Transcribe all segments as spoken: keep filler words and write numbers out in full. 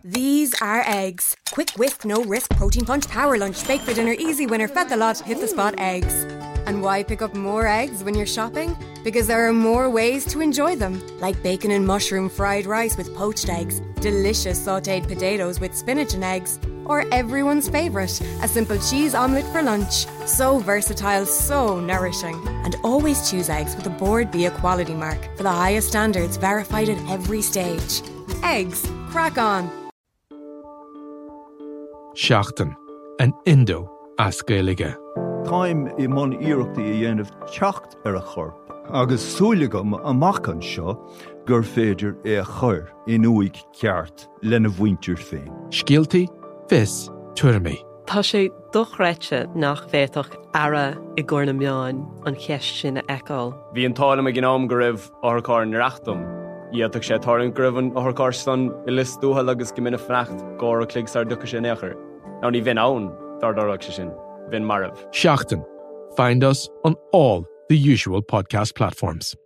These are eggs. Quick whisk, no risk, protein punch, power lunch, bake for dinner, easy winner, fed the lot, hit the spot eggs. And why pick up more eggs when you're shopping? Because there are more ways to enjoy them. Like bacon and mushroom fried rice with poached eggs, delicious sautéed potatoes with spinach and eggs, or everyone's favourite, a simple cheese omelette for lunch. So versatile, so nourishing. And always choose eggs with a Board Bia quality mark for the highest standards, verified at every stage. Eggs. Crack on. Seachtain, an Indo as Gaeilge. Táim I mon iireachta I dhéanamh teacht ar a chorp, agus súlagam amach an seo gur féidir é a chur in uig ceart lena bhaintir féin. Scialtaí, fis, tuirmí. Tá sé dochreite nach bhéadach ara I gcóir na meáin an cheist sin a eáil. Bhí an tála me gnám go raibh orchár na reachtam. Iadach sé táirn gribhan orchár stan I lis dúhal agus go minic freacht gcóir a cligsar ducha sé néachar. Ná ní bhín ann dar darach sé sin. Vin Marav. Seachtain. Find us on all the usual podcast platforms.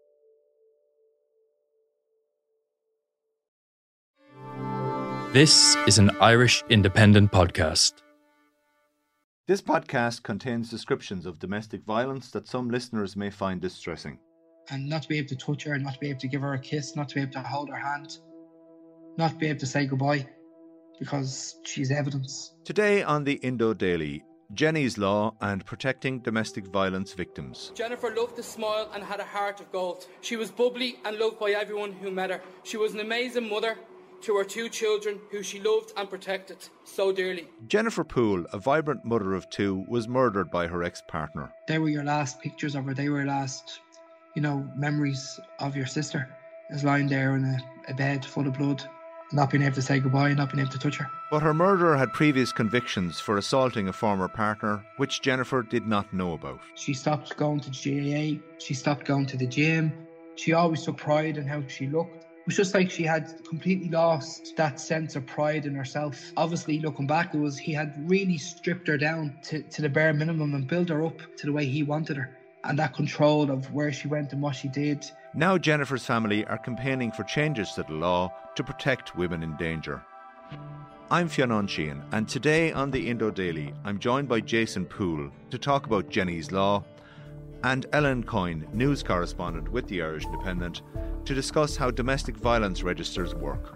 This is an Irish independent podcast. This podcast contains descriptions of domestic violence that some listeners may find distressing. And not to be able to touch her, not to be able to give her a kiss, not to be able to hold her hand, not to be able to say goodbye, because she's evidence. Today on the Indo Daily, Jenny's Law and Protecting Domestic Violence Victims. Jennifer loved to smile and had a heart of gold. She was bubbly and loved by everyone who met her. She was an amazing mother to her two children who she loved and protected so dearly. Jennifer Poole, a vibrant mother of two, was murdered by her ex-partner. They were your last pictures of her. They were your last, you know, memories of your sister as lying there in a, a bed full of blood, not being able to say goodbye, not being able to touch her. But her murderer had previous convictions for assaulting a former partner, which Jennifer did not know about. She stopped going to G A A. She stopped going to the gym. She always took pride in how she looked. It was just like she had completely lost that sense of pride in herself. Obviously, looking back, it was he had really stripped her down to, to the bare minimum and built her up to the way he wanted her. And that control of where she went and what she did. Now Jennifer's family are campaigning for changes to the law to protect women in danger. I'm Fionn Sheehan, and today on the Indo Daily, I'm joined by Jason Poole to talk about Jenny's Law, and Ellen Coyne, news correspondent with the Irish Independent, to discuss how domestic violence registers work.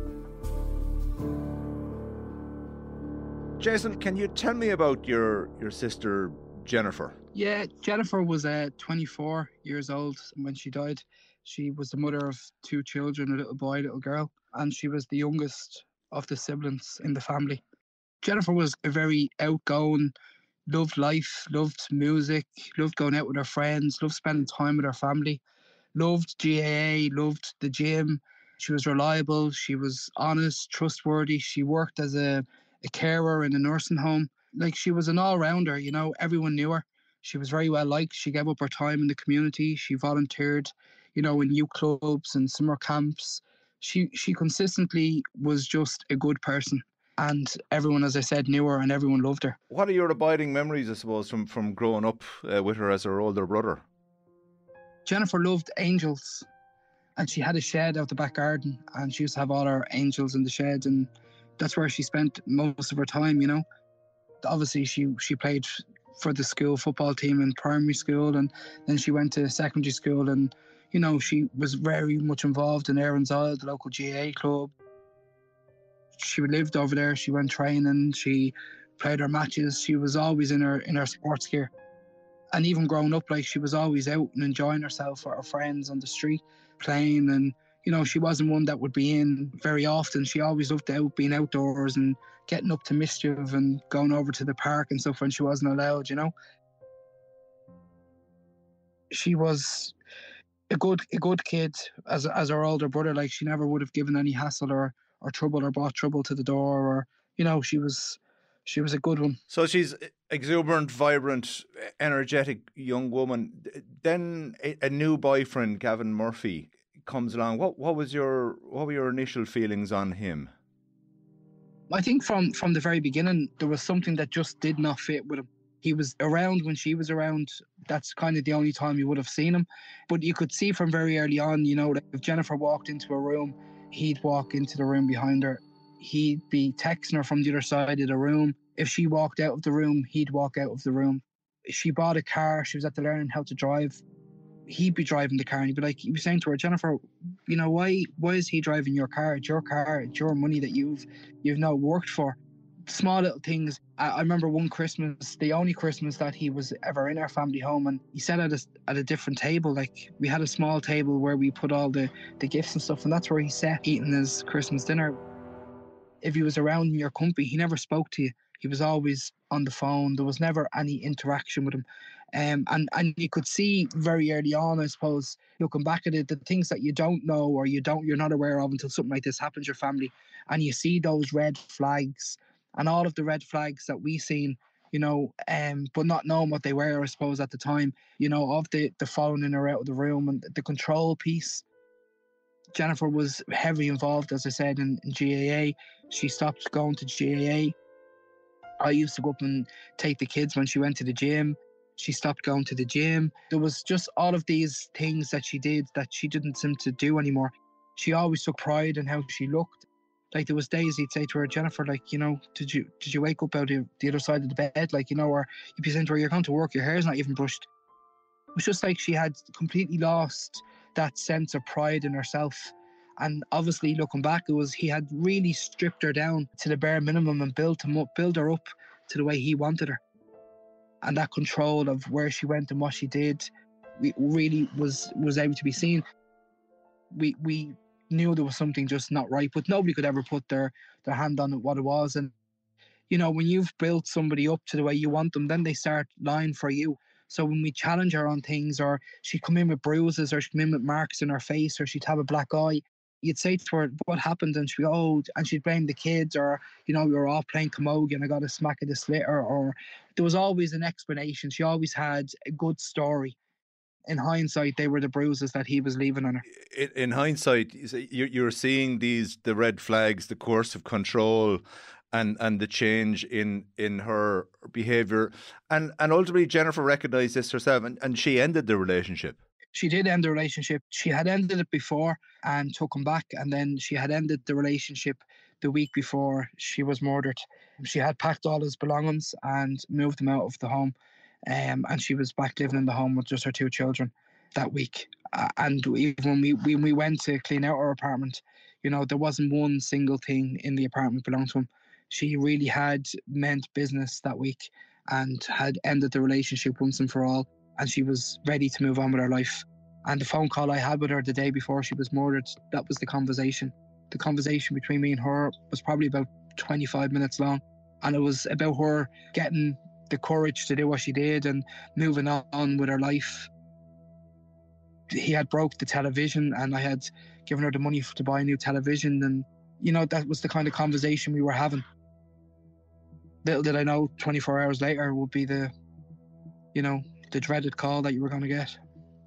Jason, can you tell me about your, your sister Jennifer? Yeah, Jennifer was uh, twenty-four years old when she died. She was the mother of two children, a little boy, a little girl, and she was the youngest of the siblings in the family. Jennifer was a very outgoing, loved life, loved music, loved going out with her friends, loved spending time with her family, loved G A A, loved the gym. She was reliable, she was honest, trustworthy. She worked as a, a carer in a nursing home. Like, she was an all-rounder, you know, everyone knew her. She was very well liked. She gave up her time in the community. She volunteered, you know, in youth clubs and summer camps. She she consistently was just a good person. And everyone, as I said, knew her and everyone loved her. What are your abiding memories, I suppose, from, from growing up uh, with her as her older brother? Jennifer loved angels. And she had a shed out the back garden. And she used to have all her angels in the shed. And that's where she spent most of her time, you know. Obviously, she, she played for the school football team in primary school. And then she went to secondary school. And, you know, she was very much involved in Erin's Isle, the local G A A club. She lived over there. She went training. She played her matches. She was always in her in her sports gear. And even growing up, like, she was always out and enjoying herself with her friends on the street, playing. And, you know, she wasn't one that would be in very often. She always loved out, being outdoors and getting up to mischief and going over to the park and stuff when she wasn't allowed, you know. She was a good a good kid as as her older brother. Like, she never would have given any hassle or or trouble or brought trouble to the door, or, you know, she was she was a good one. So she's exuberant, vibrant, energetic young woman. Then a, a new boyfriend, Gavin Murphy, comes along. What what was your what were your initial feelings on him? I think from from the very beginning there was something that just did not fit with him. He was around when she was around. That's kind of the only time you would have seen him. But you could see from very early on, you know, that if Jennifer walked into a room, he'd walk into the room behind her. he'd be texting her from the other side of the room. If she walked out of the room, he'd walk out of the room. If she bought a car, she was at the learning how to drive, he'd be driving the car, and he'd be like, he'd be saying to her, Jennifer, you know, why why is he driving your car? It's your car, it's your money that you've you've now worked for. Small little things. I, I remember one Christmas, the only Christmas that he was ever in our family home, and he sat at a, at a different table. Like, we had a small table where we put all the, the gifts and stuff, and that's where he sat eating his Christmas dinner. If he was around in your company, he never spoke to you. He was always on the phone. There was never any interaction with him. Um, and, and you could see very early on, I suppose, looking back at it, the things that you don't know or you don't, you're not aware of until something like this happens to your family, and you see those red flags and all of the red flags that we seen, you know, um, but not knowing what they were, I suppose, at the time, you know, of the, the following in or out of the room and the control piece. Jennifer was heavily involved, as I said, in, in G A A. She stopped going to G A A. I used to go up and take the kids when she went to the gym. She stopped going to the gym. There was just all of these things that she did that she didn't seem to do anymore. She always took pride in how she looked. Like, there was days he'd say to her, Jennifer, like, you know, did you did you wake up out of the other side of the bed? Like, you know, or you'd be saying to her, you're going to work, your hair's not even brushed. It was just like she had completely lost that sense of pride in herself. And obviously, looking back, it was he had really stripped her down to the bare minimum and built him up, built her up to the way he wanted her. And that control of where she went and what she did really was was able to be seen. We we knew there was something just not right, but nobody could ever put their, their hand on it, what it was. And, you know, when you've built somebody up to the way you want them, then they start lying for you. So when we challenge her on things, or she'd come in with bruises, or she'd come in with marks in her face, or she'd have a black eye, you'd say to her, what happened? And she'd go, oh, and she'd blame the kids, or, you know, we were all playing camogie and I got a smack of the slitter, or there was always an explanation. She always had a good story. In hindsight, they were the bruises that he was leaving on her. In, in hindsight, you're, you're seeing these, the red flags, the coercive control, and and the change in in her behaviour. And and ultimately, Jennifer recognised this herself, and, and she ended the relationship. She did end the relationship. She had ended it before and took him back, and then she had ended the relationship the week before she was murdered. She had packed all his belongings and moved him out of the home. Um, and she was back living in the home with just her two children that week. Uh, and even when we, when we went to clean out her apartment, you know, there wasn't one single thing in the apartment belonged to him. She really had meant business that week and had ended the relationship once and for all. And she was ready to move on with her life. And the phone call I had with her the day before she was murdered, that was the conversation. The conversation between me and her was probably about twenty-five minutes long. And it was about her getting the courage to do what she did and moving on with her life. He had broke the television, and I had given her the money to buy a new television, and, you know, that was the kind of conversation we were having. Little did I know, twenty-four hours later would be the, you know, the dreaded call that you were going to get.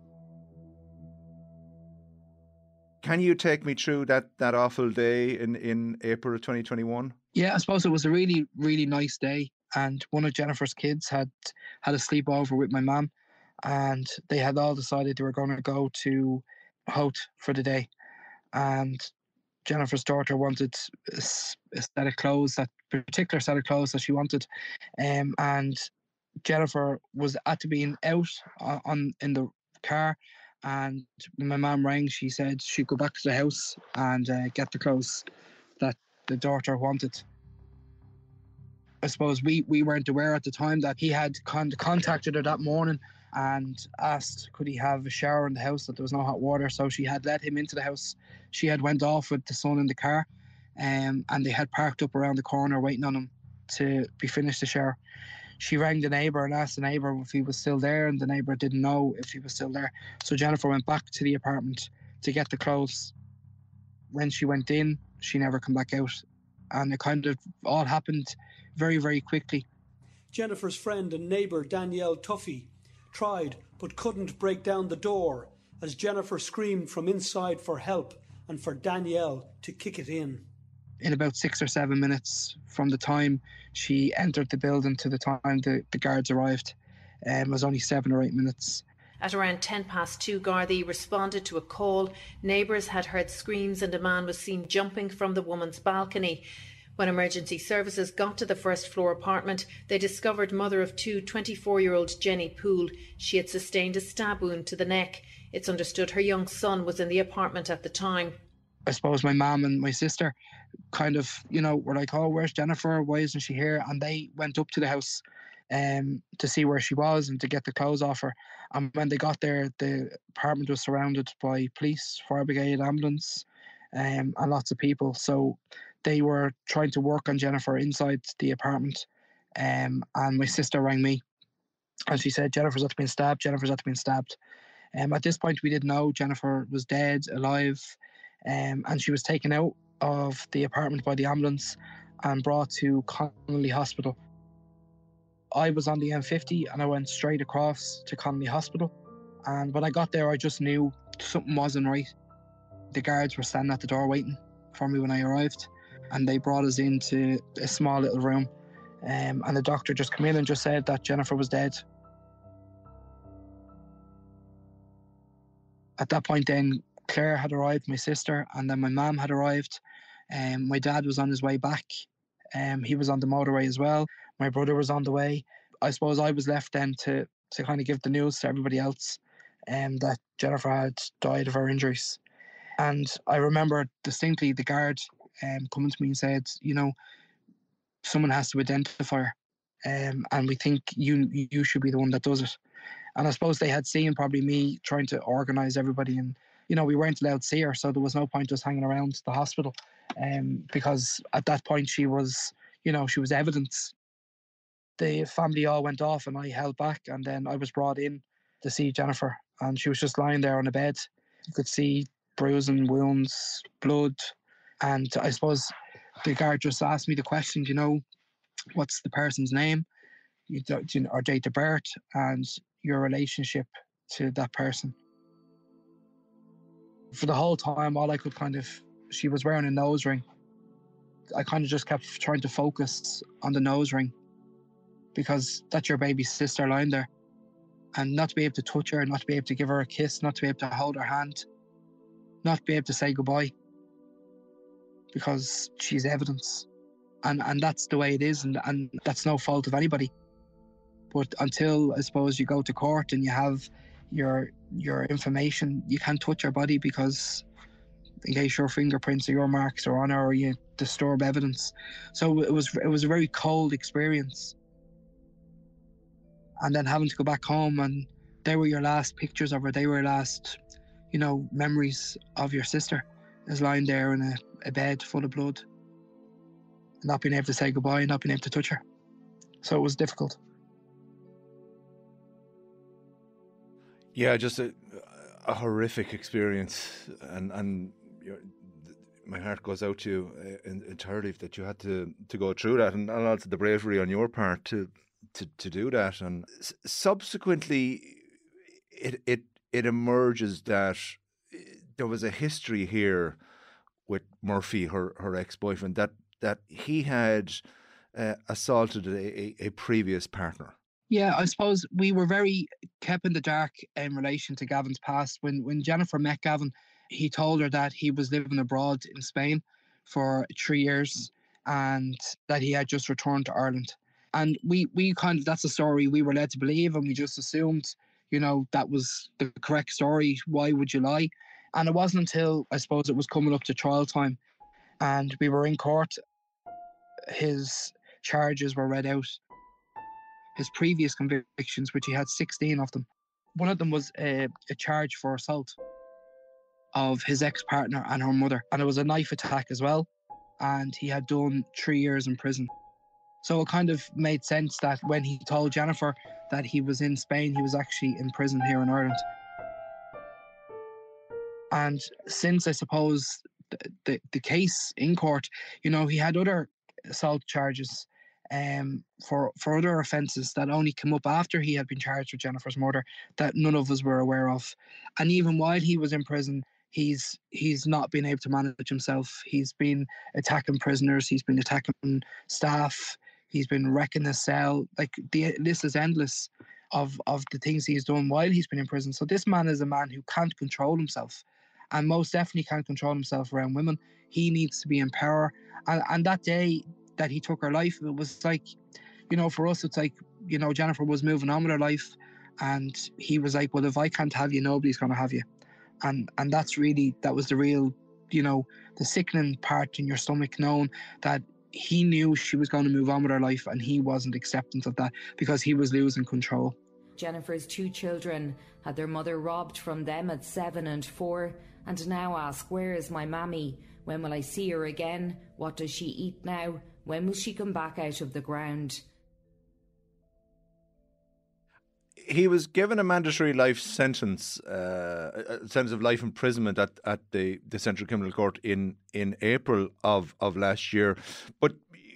Can you take me through that, that awful day in, in April of twenty twenty-one? Yeah, I suppose it was a really, really nice day. And one of Jennifer's kids had had a sleepover with my mum, and they had all decided they were going to go to Howth for the day. And Jennifer's daughter wanted a, a set of clothes, that particular set of clothes that she wanted. Um, and Jennifer was at to being out on, on in the car. And when my mum rang, she said she'd go back to the house and uh, get the clothes that the daughter wanted. I suppose we, we weren't aware at the time that he had con- contacted her that morning and asked could he have a shower in the house, that there was no hot water. So she had let him into the house. She had went off with the son in the car, um, and they had parked up around the corner waiting on him to be finished the shower. She rang the neighbour and asked the neighbour if he was still there, and the neighbour didn't know if he was still there. So Jennifer went back to the apartment to get the clothes. When she went in, she never came back out. And it kind of all happened very, very quickly. Jennifer's friend and neighbour Danielle Tuffy tried but couldn't break down the door as Jennifer screamed from inside for help and for Danielle to kick it in. In about six or seven minutes from the time she entered the building to the time the, the guards arrived, um, it was only seven or eight minutes. At around ten past two, Gardaí responded to a call. Neighbours had heard screams and a man was seen jumping from the woman's balcony. When emergency services got to the first floor apartment, they discovered mother of two, twenty-four-year-old Jenny Poole. She had sustained a stab wound to the neck. It's understood her young son was in the apartment at the time. I suppose my mum and my sister kind of, you know, were like, oh, where's Jennifer? Why isn't she here? And they went up to the house um, to see where she was and to get the clothes off her. And when they got there, the apartment was surrounded by police, fire brigade, ambulance, um, and lots of people. So they were trying to work on Jennifer inside the apartment. Um, and my sister rang me and she said, Jennifer's had been stabbed, Jennifer's had been stabbed. Um, at this point, we didn't know Jennifer was dead, alive, um, and she was taken out of the apartment by the ambulance and brought to Connolly Hospital. I was on the M fifty and I went straight across to Connolly Hospital. And when I got there, I just knew something wasn't right. The guards were standing at the door waiting for me when I arrived, and they brought us into a small little room. Um, and the doctor just came in and just said that Jennifer was dead. At that point then, Claire had arrived, my sister, and then my mum had arrived. Um, my dad was on his way back. Um, he was on the motorway as well. My brother was on the way. I suppose I was left then to, to kind of give the news to everybody else um, that Jennifer had died of her injuries. And I remember distinctly the guard um, coming to me and said, you know, someone has to identify her, um, and we think you you should be the one that does it. And I suppose they had seen probably me trying to organise everybody, and you know, we weren't allowed to see her, so there was no point just hanging around the hospital, um, because at that point she was, you know, she was evidence. The family all went off and I held back, and then I was brought in to see Jennifer, and she was just lying there on a bed. You could see bruising, wounds, blood, and I suppose the guard just asked me the question, you know, what's the person's name, you know, or date of birth, and your relationship to that person. For the whole time, all I could kind of, she was wearing a nose ring. I kind of just kept trying to focus on the nose ring, because that's your baby's sister lying there. And not to be able to touch her, not to be able to give her a kiss, not to be able to hold her hand, not to be able to say goodbye, because she's evidence. And and that's the way it is, and, and that's no fault of anybody. But until, I suppose, you go to court and you have your your information, you can't touch her body, because in case your fingerprints or your marks are on her, or you disturb evidence. So it was it was a very cold experience. And then having to go back home, and they were your last pictures of her, they were your last, you know, memories of your sister, is lying there in a, a bed full of blood, not being able to say goodbye, not being able to touch her. So it was difficult. Yeah, just a, a horrific experience, and and you know, my heart goes out to you entirely that you had to, to go through that, and, and also the bravery on your part to to, to do that. And subsequently, it it it emerges that there was a history here with Murphy, her her ex-boyfriend, that that he had uh, assaulted a, a, a previous partner. Yeah, I suppose we were very kept in the dark in relation to Gavin's past. When when Jennifer met Gavin, he told her that he was living abroad in Spain for three years and that he had just returned to Ireland. And we, we kind of, that's a story we were led to believe, and we just assumed, you know, that was the correct story. Why would you lie? And it wasn't until, I suppose, it was coming up to trial time and we were in court, his charges were read out. His previous convictions, which he had sixteen of them. One of them was a, a charge for assault of his ex-partner and her mother. And it was a knife attack as well. And he had done three years in prison. So it kind of made sense that when he told Jennifer that he was in Spain, he was actually in prison here in Ireland. And since, I suppose, the, the, the case in court, you know, he had other assault charges um, for, for other offences that only came up after he had been charged with Jennifer's murder that none of us were aware of. And even while he was in prison, he's he's not been able to manage himself. He's been attacking prisoners, he's been attacking staff, he's been wrecking his cell. Like, the list is endless. of, of the things he's done while he's been in prison. So this man is a man who can't control himself, and most definitely can't control himself around women. He needs to be in power. And, and that day that he took her life, it was like, you know, for us, it's like, you know, Jennifer was moving on with her life, and he was like, well, if I can't have you, nobody's going to have you. And and that's really, that was the real, you know, the sickening part in your stomach, knowing that he knew she was going to move on with her life and he wasn't acceptant of that because he was losing control. Jennifer's two children had their mother robbed from them at seven and four, and now ask, where is my mammy? When will I see her again? What does she eat now? When will she come back out of the ground? He was given a mandatory life sentence, uh, a sentence of life imprisonment at, at the, the Central Criminal Court in, in April of, of last year. But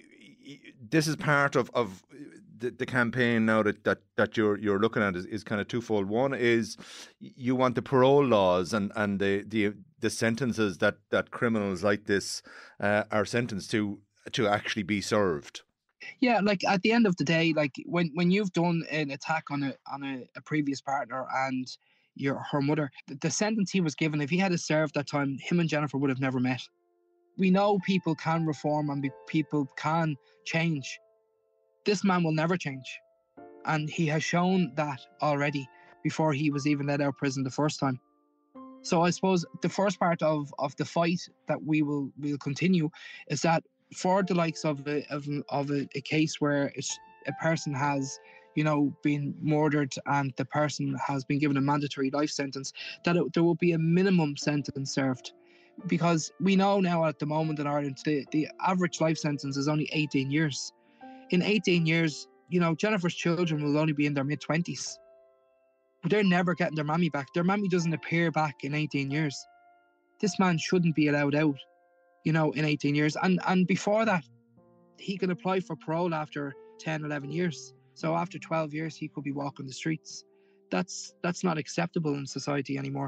this is part of, of the, the campaign now that, that, that you're you're looking at is, is kind of twofold. One is you want the parole laws and, and the, the the sentences that, that criminals like this uh, are sentenced to to actually be served. Yeah, like at the end of the day, like when, when you've done an attack on a on a, a previous partner and your her mother, the, the sentence he was given, if he had served that time, him and Jennifer would have never met. We know people can reform and be, people can change. This man will never change. And he has shown that already before he was even let out of prison the first time. So I suppose the first part of, of the fight that we will will continue is that for the likes of a, of, of a, a case where it's, a person has, you know, been murdered and the person has been given a mandatory life sentence, that it, there will be a minimum sentence served. Because we know now at the moment in Ireland, the, the average life sentence is only eighteen years. In eighteen years, you know, Jennifer's children will only be in their mid-twenties. But they're never getting their mammy back. Their mammy doesn't appear back in eighteen years. This man shouldn't be allowed out, you know, in eighteen years. And and before that, he can apply for parole after ten, eleven years. So after twelve years, he could be walking the streets. That's that's not acceptable in society anymore.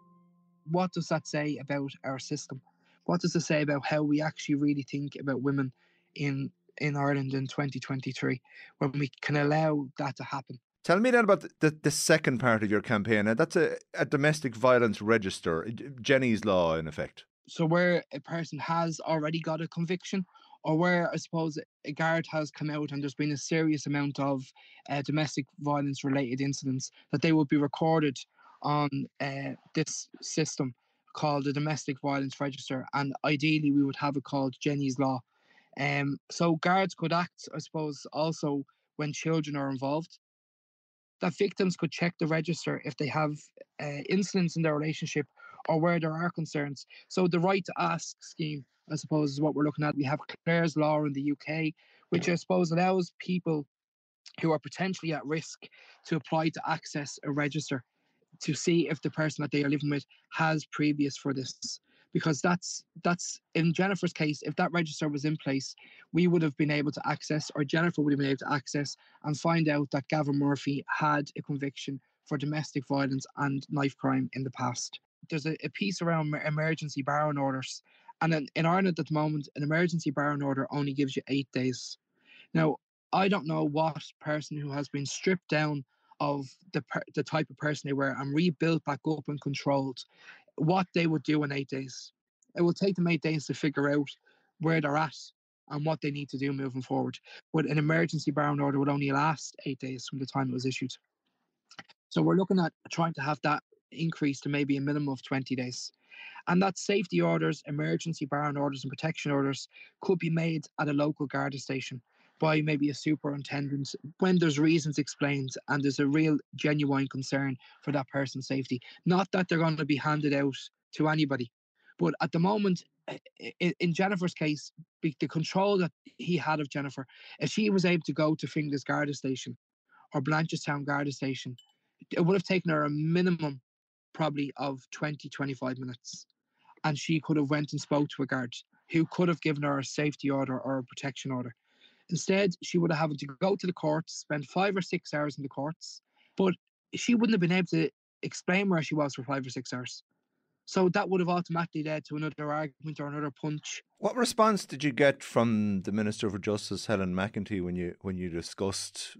What does that say about our system? What does it say about how we actually really think about women in in Ireland in twenty twenty-three, when we can allow that to happen? Tell me then about the, the, the second part of your campaign, and that's a, a domestic violence register, Jenny's Law in effect. So where a person has already got a conviction, or where I suppose a guard has come out and there's been a serious amount of uh, domestic violence related incidents, that they will be recorded on uh, this system called the Domestic Violence Register, and ideally we would have it called Jenny's Law. Um, so guards could act, I suppose, also when children are involved. That victims could check the register if they have uh, incidents in their relationship or where there are concerns. So the right to ask scheme, I suppose, is what we're looking at. We have Clare's Law in the U K, which I suppose allows people who are potentially at risk to apply to access a register to see if the person that they are living with has previous for this. Because that's, that's in Jennifer's case, if that register was in place, we would have been able to access, or Jennifer would have been able to access and find out that Gavin Murphy had a conviction for domestic violence and knife crime in the past. There's a, a piece around emergency barring orders. And in, in Ireland at the moment, an emergency barring order only gives you eight days. Now, I don't know what person who has been stripped down of the the type of person they were and rebuilt back up and controlled, what they would do in eight days. It will take them eight days to figure out where they're at and what they need to do moving forward. But an emergency barring order would only last eight days from the time it was issued. So we're looking at trying to have that increase to maybe a minimum of twenty days. And that safety orders, emergency barring orders and protection orders could be made at a local Garda station by maybe a superintendent when there's reasons explained and there's a real genuine concern for that person's safety. Not that they're going to be handed out to anybody. But at the moment, in Jennifer's case, the control that he had of Jennifer, if she was able to go to Finglas Garda station or Blanchardstown Garda station, it would have taken her a minimum probably of twenty, twenty-five minutes. And she could have went and spoke to a guard who could have given her a safety order or a protection order. Instead, she would have had to go to the courts, spend five or six hours in the courts, but she wouldn't have been able to explain where she was for five or six hours. So that would have automatically led to another argument or another punch. What response did you get from the Minister for Justice, Helen McEntee, when you when you discussed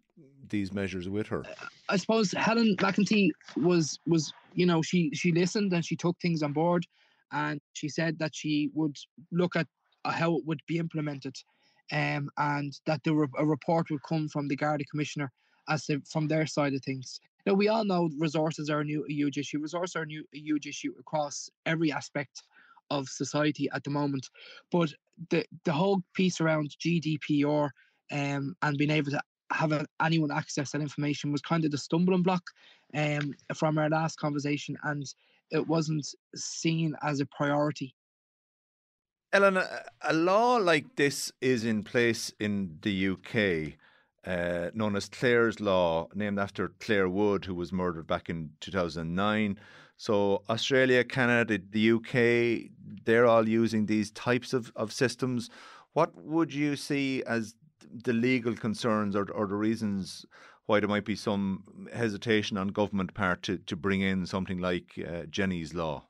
these measures with her? I suppose Helen McEntee was was you know she she listened and she took things on board, and she said that she would look at how it would be implemented, um, and that there were, a report would come from the Garda Commissioner as to, from their side of things. Now we all know resources are a, new, a huge issue. Resources are a, new, a huge issue across every aspect of society at the moment, but the the whole piece around G D P R um, and being able to have a, anyone access that information was kind of the stumbling block um, from our last conversation, and it wasn't seen as a priority. Ellen, a, a law like this is in place in the U K, uh, known as Clare's Law, named after Claire Wood, who was murdered back in two thousand nine. So Australia, Canada, the U K, they're all using these types of, of systems. What would you see as the legal concerns or, or the reasons why there might be some hesitation on government part to, to bring in something like uh, Jenny's Law?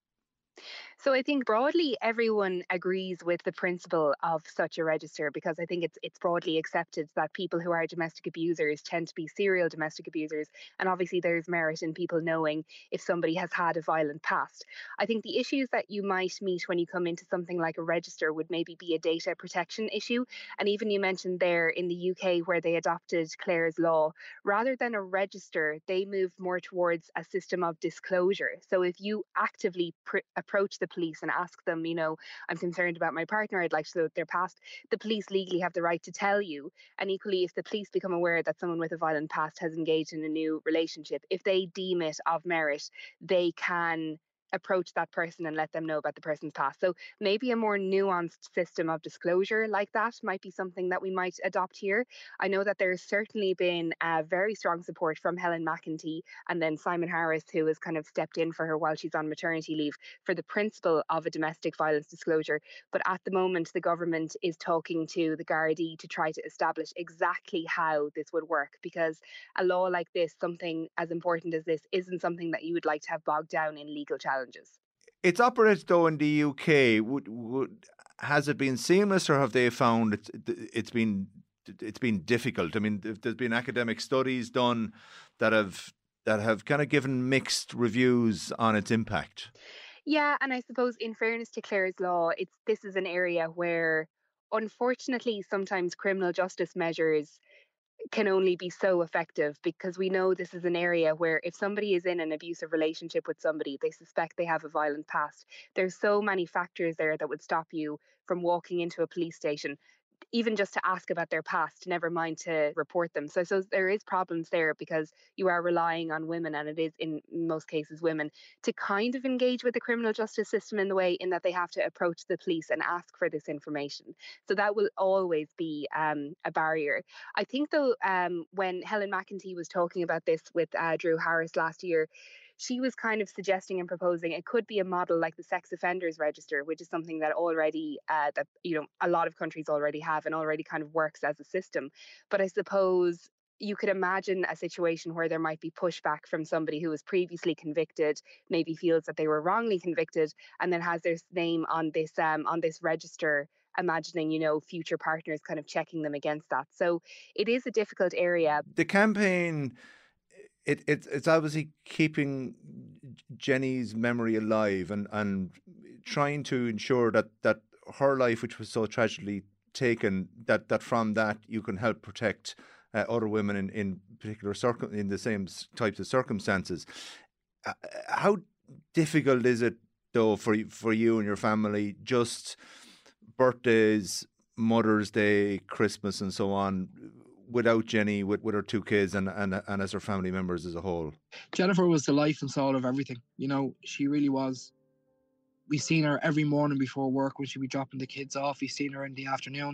So I think broadly everyone agrees with the principle of such a register, because I think it's it's broadly accepted that people who are domestic abusers tend to be serial domestic abusers, and obviously there's merit in people knowing if somebody has had a violent past. I think the issues that you might meet when you come into something like a register would maybe be a data protection issue, and even you mentioned there in the U K where they adopted Clare's Law, rather than a register they moved more towards a system of disclosure. So if you actively pr- approach the police and ask them, you know, I'm concerned about my partner, I'd like to know their past, the police legally have the right to tell you. And equally, if the police become aware that someone with a violent past has engaged in a new relationship, if they deem it of merit, they can approach that person and let them know about the person's past. So maybe a more nuanced system of disclosure like that might be something that we might adopt here. I know that there's certainly been a very strong support from Helen McEntee and then Simon Harris, who has kind of stepped in for her while she's on maternity leave, for the principle of a domestic violence disclosure. But at the moment, the government is talking to the Gardaí to try to establish exactly how this would work, because a law like this, something as important as this, isn't something that you would like to have bogged down in legal challenges. It's operated though in the U K. Would, would, has it been seamless, or have they found it's, it's been it's been difficult? I mean, there's been academic studies done that have that have kind of given mixed reviews on its impact. Yeah, and I suppose in fairness to Clare's Law, it's this is an area where, unfortunately, sometimes criminal justice measures can only be so effective, because we know this is an area where if somebody is in an abusive relationship with somebody, they suspect they have a violent past. There's so many factors there that would stop you from walking into a police station, even just to ask about their past, never mind to report them. So, so there is problems there, because you are relying on women, and it is in most cases women, to kind of engage with the criminal justice system in the way in that they have to approach the police and ask for this information. So that will always be um, a barrier. I think though, um, when Helen McEntee was talking about this with uh, Drew Harris last year, she was kind of suggesting and proposing it could be a model like the sex offenders register, which is something that already uh, that you know a lot of countries already have and already kind of works as a system. But I suppose you could imagine a situation where there might be pushback from somebody who was previously convicted, maybe feels that they were wrongly convicted, and then has their name on this um, on this register, imagining, you know, future partners kind of checking them against that. So it is a difficult area. The campaign, It, it it's obviously keeping Jenny's memory alive and, and trying to ensure that, that her life, which was so tragically taken, that, that from that you can help protect uh, other women in, in particular circum in the same types of circumstances. Uh, how difficult is it though for for you and your family, just birthdays, Mother's Day, Christmas, and so on, without Jenny, with, with her two kids and, and and as her family members as a whole? Jennifer was the life and soul of everything. You know, she really was. We seen her every morning before work when she'd be dropping the kids off. We seen her in the afternoon.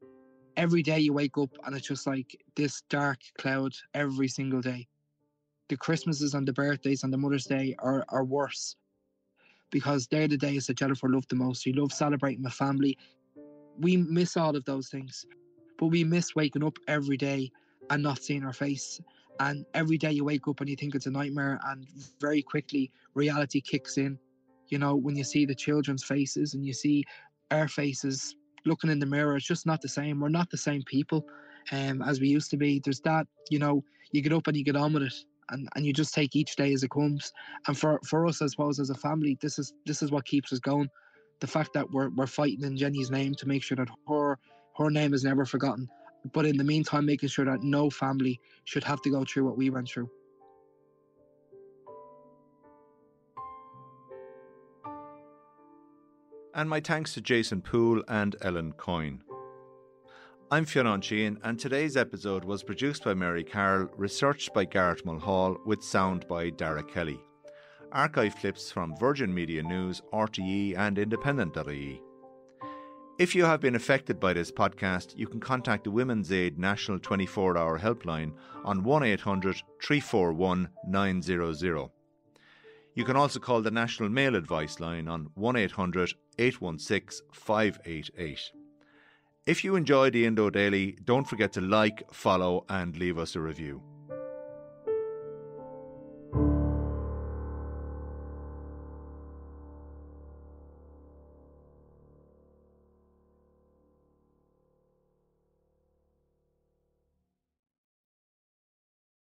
Every day you wake up and it's just like this dark cloud every single day. The Christmases and the birthdays and the Mother's Day are, are worse, because they're the days that Jennifer loved the most. She loved celebrating with family. We miss all of those things. But we miss waking up every day and not seeing her face. And every day you wake up and you think it's a nightmare, and very quickly reality kicks in. You know, when you see the children's faces and you see our faces looking in the mirror, it's just not the same. We're not the same people. um, as we used to be. There's that, you know, you get up and you get on with it, and, and you just take each day as it comes. And for, for us, I suppose, as a family, this is this is what keeps us going. The fact that we're we're fighting in Jenny's name to make sure that her her name is never forgotten. But in the meantime, making sure that no family should have to go through what we went through. And my thanks to Jason Poole and Ellen Coyne. I'm Fionn Sheehan, and today's episode was produced by Mary Carroll, researched by Garrett Mulhall, with sound by Dara Kelly. Archive clips from Virgin Media News, R T E and Independent dot I E. If you have been affected by this podcast, you can contact the Women's Aid National twenty-four hour helpline on one eight hundred, three four one, nine hundred. You can also call the National Mail Advice line on one eight hundred, eight one six, five eight eight. If you enjoy the Indo Daily, don't forget to like, follow and leave us a review.